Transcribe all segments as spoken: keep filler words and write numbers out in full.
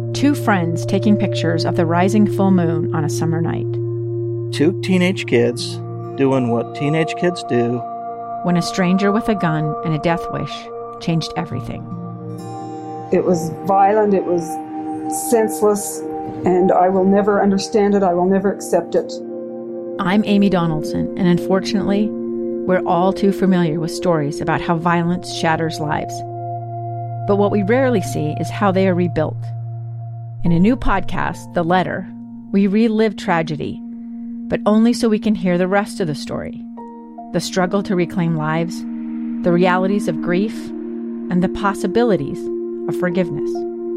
Two friends taking pictures of the rising full moon on a summer night. Two teenage kids doing what teenage kids do. When a stranger with a gun and a death wish changed everything. It was violent, it was senseless, and I will never understand it, I will never accept it. I'm Amy Donaldson, and unfortunately, we're all too familiar with stories about how violence shatters lives. But what we rarely see is how they are rebuilt. In a new podcast, The Letter, we relive tragedy, but only so we can hear the rest of the story. The struggle to reclaim lives, the realities of grief, and the possibilities of forgiveness.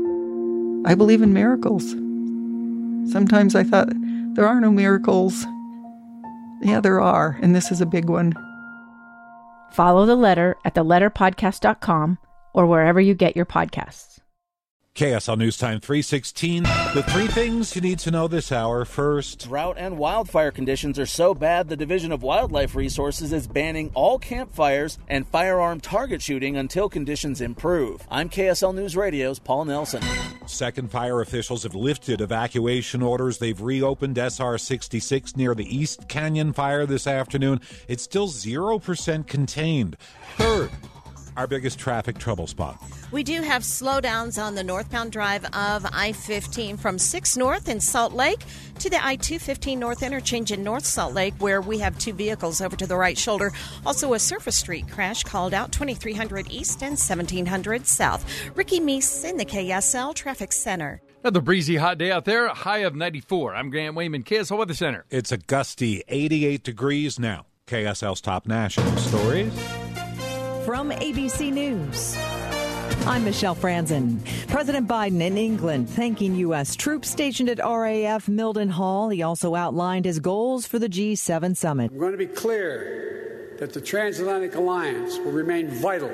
I believe in miracles. Sometimes I thought, there are no miracles. Yeah, there are, and this is a big one. Follow The Letter at the letter podcast dot com or wherever you get your podcasts. K S L News Time three sixteen. The three things you need to know this hour. First, drought and wildfire conditions are so bad the Division of Wildlife Resources is banning all campfires and firearm target shooting until conditions improve. I'm K S L News Radio's Paul Nelson. Second, fire officials have lifted evacuation orders. They've reopened S R sixty-six near the East Canyon fire this afternoon. It's still zero percent contained. Third, our biggest traffic trouble spot. We do have slowdowns on the northbound drive of I fifteen from six North in Salt Lake to the I two fifteen North interchange in North Salt Lake, where we have two vehicles over to the right shoulder. Also, a surface street crash called out twenty-three hundred East and seventeen hundred South. Ricky Meese in the K S L Traffic Center. Another breezy hot day out there, a high of ninety-four. I'm Grant Wayman, K S L Weather Center. It's a gusty eighty-eight degrees now. K S L's top national stories. From A B C News, I'm Michelle Franzen. President Biden in England thanking U S troops stationed at R A F Mildenhall. He also outlined his goals for the G seven summit. I'm going to be clear that the transatlantic alliance will remain vital,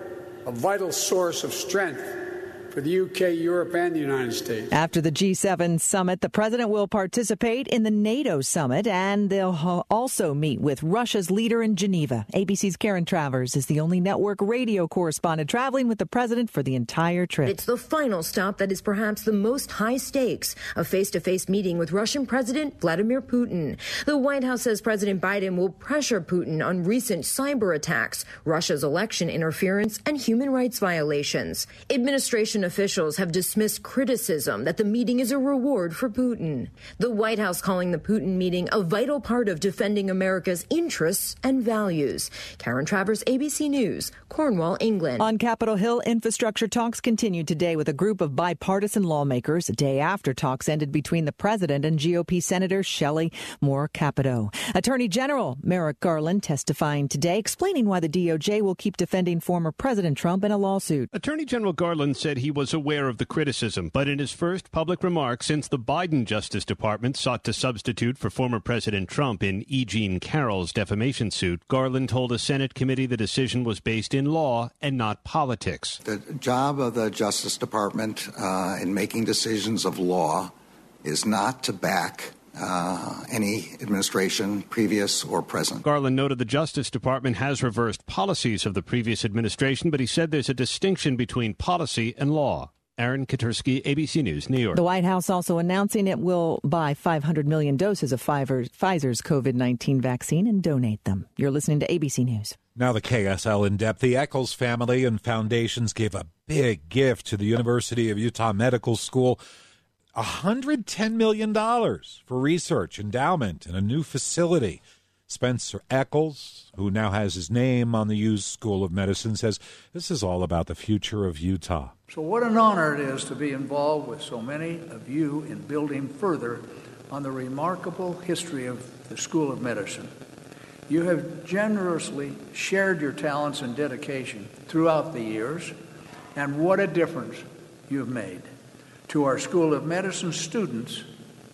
a vital source of strength for the U K, Europe, and the United States. After the G seven summit, the president will participate in the NATO summit, and they'll also meet with Russia's leader in Geneva. A B C's Karen Travers is the only network radio correspondent traveling with the president for the entire trip. It's the final stop that is perhaps the most high stakes, a face-to-face meeting with Russian President Vladimir Putin. The White House says President Biden will pressure Putin on recent cyber attacks, Russia's election interference, and human rights violations. Administration officials have dismissed criticism that the meeting is a reward for Putin. The White House calling the Putin meeting a vital part of defending America's interests and values. Karen Travers, A B C News, Cornwall, England. On Capitol Hill, infrastructure talks continued today with a group of bipartisan lawmakers, a day after talks ended between the president and G O P Senator Shelley Moore Capito. Attorney General Merrick Garland testifying today, explaining why the D O J will keep defending former President Trump in a lawsuit. Attorney General Garland said he was aware of the criticism, but in his first public remarks since the Biden Justice Department sought to substitute for former President Trump in E. Jean Carroll's defamation suit, Garland told a Senate committee the decision was based in law and not politics. The job of the Justice Department uh, in making decisions of law is not to back Uh, any administration, previous or present. Garland noted the Justice Department has reversed policies of the previous administration, but he said there's a distinction between policy and law. Aaron Katursky, A B C News, New York. The White House also announcing it will buy five hundred million doses of Pfizer's COVID nineteen vaccine and donate them. You're listening to A B C News. Now the K S L in depth. The Eccles family and foundations gave a big gift to the University of Utah Medical School. one hundred ten million dollars for research, endowment, and a new facility. Spencer Eccles, who now has his name on the Hughes School of Medicine, says this is all about the future of Utah. So what an honor it is to be involved with so many of you in building further on the remarkable history of the School of Medicine. You have generously shared your talents and dedication throughout the years, and what a difference you've made. To our School of Medicine students,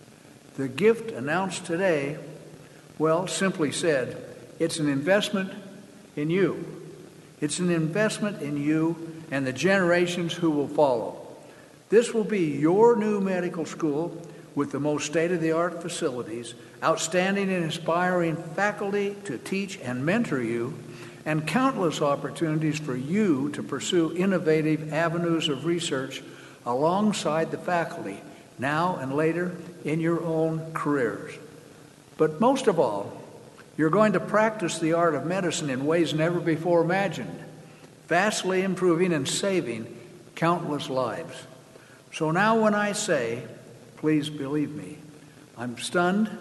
the gift announced today, well, simply said, it's an investment in you. It's an investment in you and the generations who will follow. This will be your new medical school with the most state-of-the-art facilities, outstanding and inspiring faculty to teach and mentor you, and countless opportunities for you to pursue innovative avenues of research alongside the faculty now and later in your own careers. But most of all, you're going to practice the art of medicine in ways never before imagined, vastly improving and saving countless lives. So now when I say, please believe me, I'm stunned,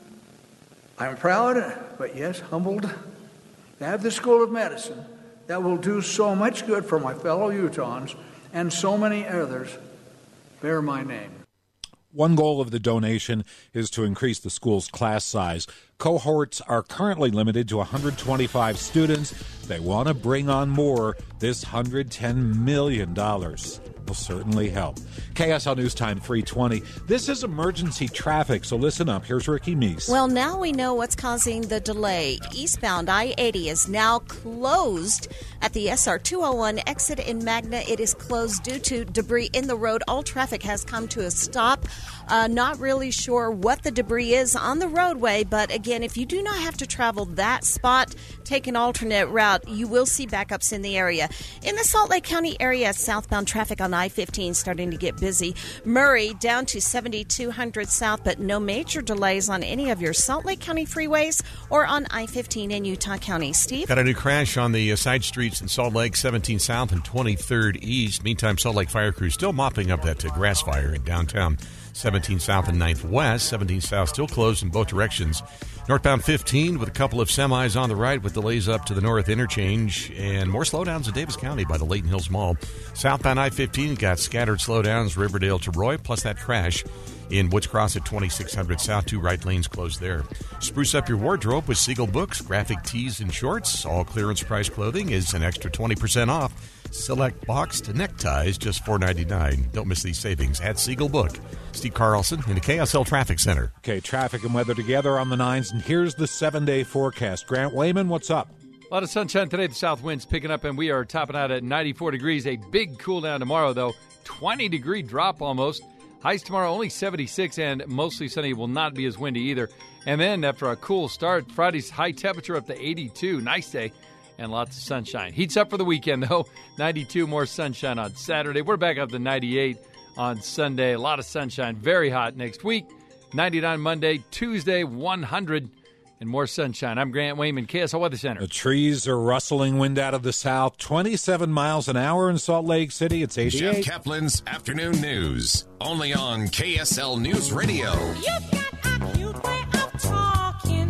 I'm proud, but yes, humbled to have the School of Medicine that will do so much good for my fellow Utahns and so many others bear my name. One goal of the donation is to increase the school's class size. Cohorts are currently limited to one hundred twenty-five students. They want to bring on more. This one hundred ten million dollars will certainly help. K S L News Time three twenty. This is emergency traffic, so listen up. Here's Ricky Meese. Well, now we know what's causing the delay. Eastbound I eighty is now closed at the S R two oh one exit in Magna. It is closed due to debris in the road. All traffic has come to a stop. Uh, not really sure what the debris is on the roadway, but again, if you do not have to travel that spot, take an alternate route. You will see backups in the area. In the Salt Lake County area, southbound traffic on I fifteen starting to get busy. Murray down to seventy-two hundred south, but no major delays on any of your Salt Lake County freeways or on I fifteen in Utah County. Steve? Got a new crash on the uh, side streets in Salt Lake, seventeen south and twenty-third east. Meantime, Salt Lake Fire Crew still mopping up that uh, grass fire in downtown. seventeen south and ninth west. seventeen south still closed in both directions. Northbound fifteen with a couple of semis on the right with delays up to the north interchange. And more slowdowns in Davis County by the Layton Hills Mall. Southbound I fifteen got scattered slowdowns Riverdale to Roy, plus that crash in Woods Cross at twenty-six hundred south. Two right lanes closed there. Spruce up your wardrobe with Siegel Books, graphic tees and shorts. All clearance price clothing is an extra twenty percent off. Select boxed neckties, just four ninety-nine. Don't miss these savings at Siegel Book. Steve Carlson in the K S L Traffic Center. Okay, traffic and weather together on the nines, and here's the seven-day forecast. Grant Wayman, what's up? A lot of sunshine today. The south wind's picking up, and we are topping out at ninety-four degrees. A big cool down tomorrow, though. twenty-degree drop almost. Highs tomorrow only seventy-six, and mostly sunny. Will not be as windy either. And then after a cool start, Friday's high temperature up to eighty-two. Nice day. And lots of sunshine. Heats up for the weekend, though. ninety-two, more sunshine on Saturday. We're back up to ninety-eight on Sunday. A lot of sunshine. Very hot next week. ninety-nine Monday. Tuesday, one hundred. And more sunshine. I'm Grant Wayman, K S L Weather Center. The trees are rustling, wind out of the south. twenty-seven miles an hour in Salt Lake City. It's eighty-eight. Jeff Kaplan's Afternoon News. Only on K S L News Radio. You've got a cute way of talking.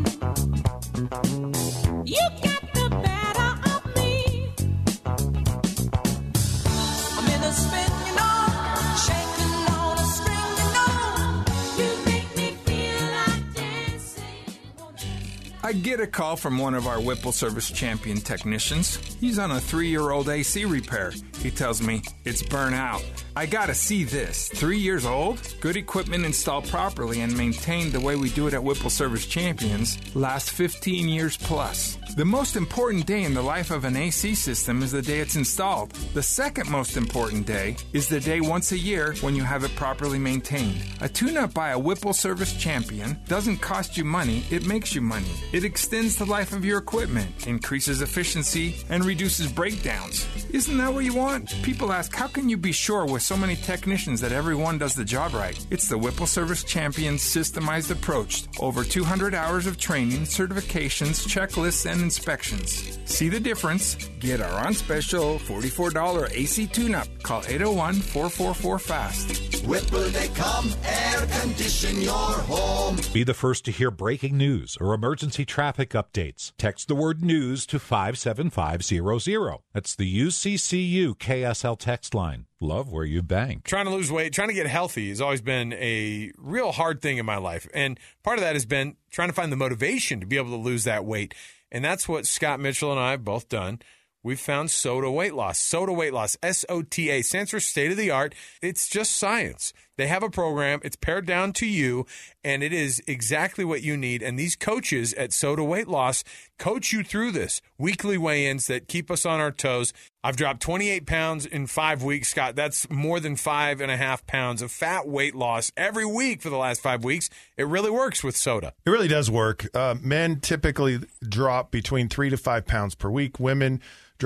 You got the better of me. I'm in a spin, you know, shaking on a string, you know. You make me feel like dancing. I get a call from one of our Whipple Service Champion technicians. He's on a three-year-old A C repair. He tells me it's burnt out. I gotta see this. Three years old? Good equipment installed properly and maintained the way we do it at Whipple Service Champions lasts fifteen years plus. The most important day in the life of an A C system is the day it's installed. The second most important day is the day once a year when you have it properly maintained. A tune-up by a Whipple Service Champion doesn't cost you money, it makes you money. It extends the life of your equipment, increases efficiency, and reduces breakdowns. Isn't that what you want? People ask, how can you be sure with so many technicians that everyone does the job right? It's the Whipple Service Champion's systemized approach. Over two hundred hours of training, certifications, checklists, and inspections. See the difference? Get our on special forty-four dollars A C tune-up. Call eight oh one, four four four, FAST. Whipple, they come air condition your home. Be the first to hear breaking news or emergency traffic updates. Text the word news to five seven five zero zero. That's the U C C U K S L text line. Love where you bank. Trying to lose weight, trying to get healthy has always been a real hard thing in my life. And part of that has been trying to find the motivation to be able to lose that weight. And that's what Scott Mitchell and I have both done. We've found SOTA Weight Loss. SOTA Weight Loss, S O T A, stands for state-of-the-art. It's just science. They have a program. It's pared down to you, and it is exactly what you need. And these coaches at SOTA Weight Loss coach you through this. Weekly weigh-ins that keep us on our toes. I've dropped twenty-eight pounds in five weeks, Scott. That's more than five and a half pounds of fat weight loss every week for the last five weeks. It really works with SOTA. It really does work. Uh, men typically drop between three to five pounds per week. Women drop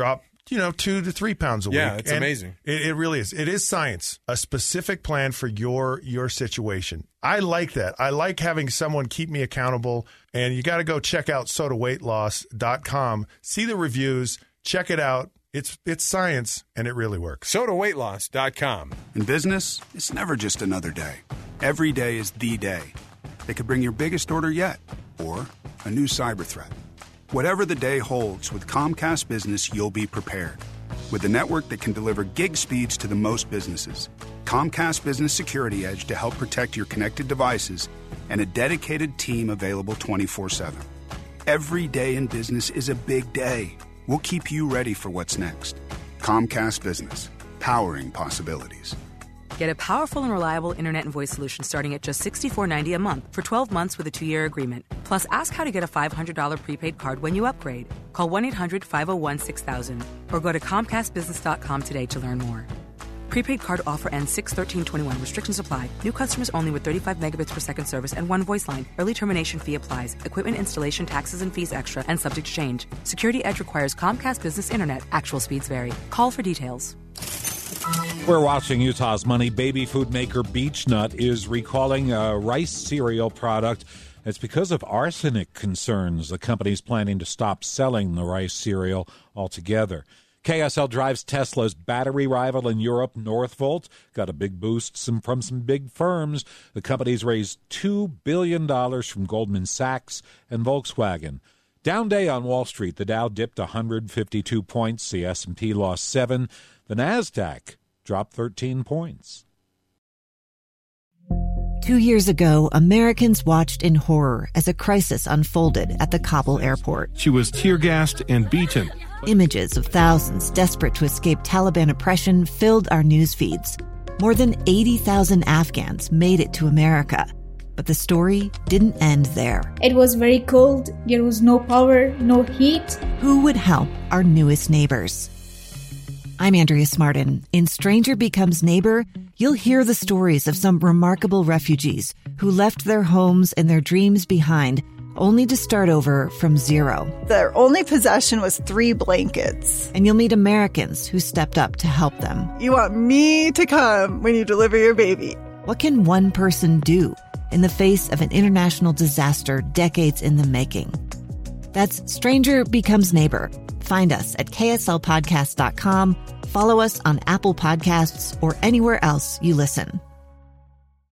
you know, two to three pounds a Yeah, week. it's And amazing. It, it really is. It is science, a specific plan for your your situation. I like that. I like having someone keep me accountable. And you got to go check out soda weight loss dot com. See the reviews. Check it out. It's it's science, and it really works. soda weight loss dot com. In business, it's never just another day. Every day is the day. It could bring your biggest order yet, or a new cyber threat. Whatever the day holds, with Comcast Business, you'll be prepared. With a network that can deliver gig speeds to the most businesses, Comcast Business Security Edge to help protect your connected devices, and a dedicated team available twenty-four seven. Every day in business is a big day. We'll keep you ready for what's next. Comcast Business, powering possibilities. Get a powerful and reliable internet and voice solution starting at just sixty-four ninety a month for twelve months with a two-year agreement. Plus, ask how to get a five hundred dollars prepaid card when you upgrade. Call one eight hundred five oh one six thousand or go to comcast business dot com today to learn more. Prepaid card offer ends six thirteen twenty-one. Restrictions apply. New customers only with thirty-five megabits per second service and one voice line. Early termination fee applies. Equipment installation, taxes, and fees extra and subject to change. Security Edge requires Comcast Business Internet. Actual speeds vary. Call for details. We're watching Utah's money. Baby food maker Beech-Nut is recalling a rice cereal product. It's because of arsenic concerns. The company's planning to stop selling the rice cereal altogether. K S L drives Tesla's battery rival in Europe, Northvolt. Got a big boost some, from some big firms. The company's raised two billion dollars from Goldman Sachs and Volkswagen. Down day on Wall Street. The Dow dipped one hundred fifty-two points. The S and P lost seven. The NASDAQ dropped thirteen points. Two years ago, Americans watched in horror as a crisis unfolded at the Kabul airport. She was tear-gassed and beaten. Images of thousands desperate to escape Taliban oppression filled our news feeds. More than eighty thousand Afghans made it to America. But the story didn't end there. It was very cold. There was no power, no heat. Who would help our newest neighbors? I'm Andrea Smartin. In Stranger Becomes Neighbor, you'll hear the stories of some remarkable refugees who left their homes and their dreams behind, only to start over from zero. Their only possession was three blankets. And you'll meet Americans who stepped up to help them. You want me to come when you deliver your baby. What can one person do in the face of an international disaster decades in the making? That's Stranger Becomes Neighbor. Find us at K S L podcast dot com. Follow us on Apple Podcasts or anywhere else you listen.